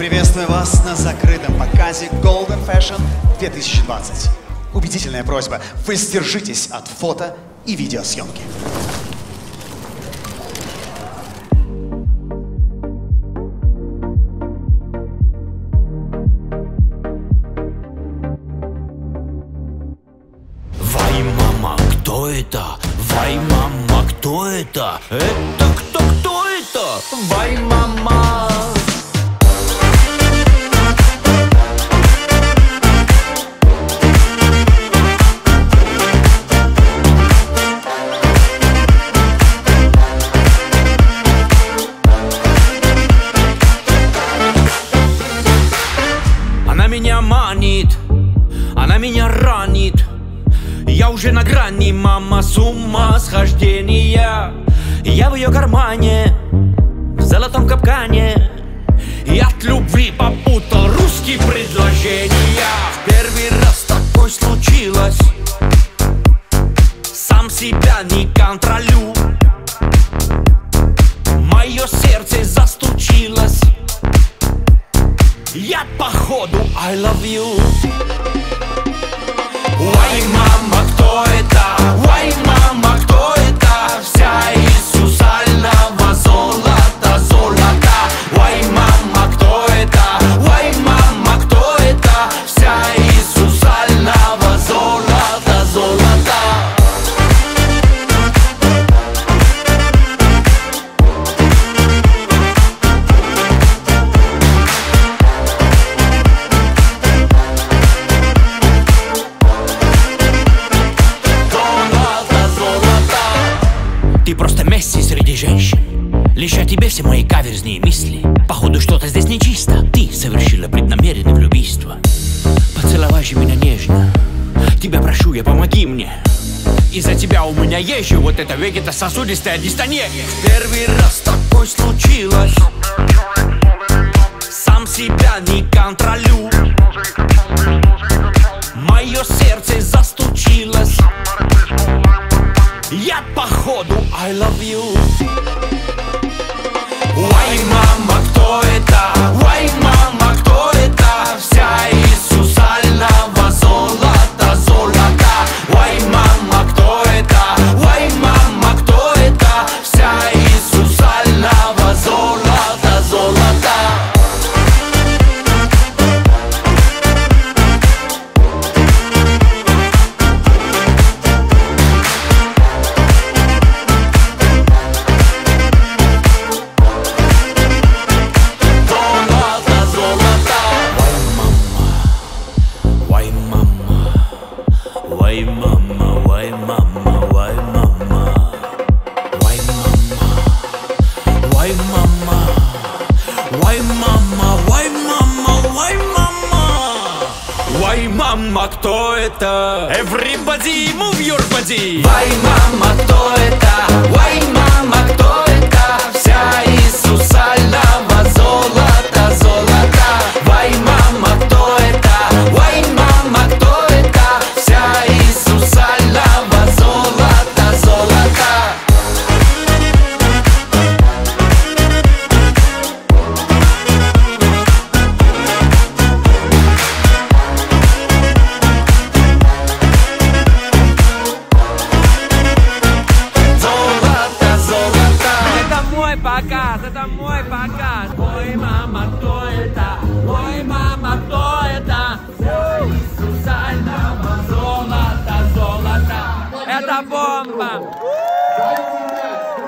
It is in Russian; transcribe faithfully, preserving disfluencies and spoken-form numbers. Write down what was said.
Приветствую вас на закрытом показе Golden Fashion две тысячи двадцать. Убедительная просьба, воздержитесь от фото и видеосъемки. Вай, мама, кто это? Вай, мама, кто это? Это кто, кто это? Вай, мама. Она меня манит, она меня ранит. Я уже на грани, мама, с ума схождения. Я в ее кармане, в золотом капкане. И от любви попутал русские предложения. В первый раз такое случилось. Сам себя не контролю. Мое сердце застучилось. Я походу I love you. Ой, мама, кто это? Ой, мама, кто это? Вся из сусального золота, золота. Ой, мама, кто это? Ой, мама, кто это? Вся из сусального золота, золота. Ты просто Месси среди женщин. Лишь о тебе все мои каверзные мысли. Походу что-то здесь нечисто. Ты совершила преднамеренное влюбийство. Поцеловай же меня нежно. Тебя прошу, я помоги мне. Из-за тебя у меня есть же вот эта вегетососудистая дистония. Первый раз такое случилось. Сам себя не контролю. Мое сердце застучилось. Я походу I love you. Ой, мама, кто это? Ой, мама, кто это? Вся из сусального золота, золота. Ой, мама, кто это? Ой, мама, кто это? Вся из сусального золота, золота. Why mama, why mama, why mama, why mama, why mama, why mama, why mama, why mama, why mama, кто это? Everybody move your body. Why mama, кто это? Why mama, кто это? Вся из сусального золота, золота. Why mama, кто это? Why mama, кто это? Вся из сусального золота, золота. Показ, это мой показ. Ой, мама, кто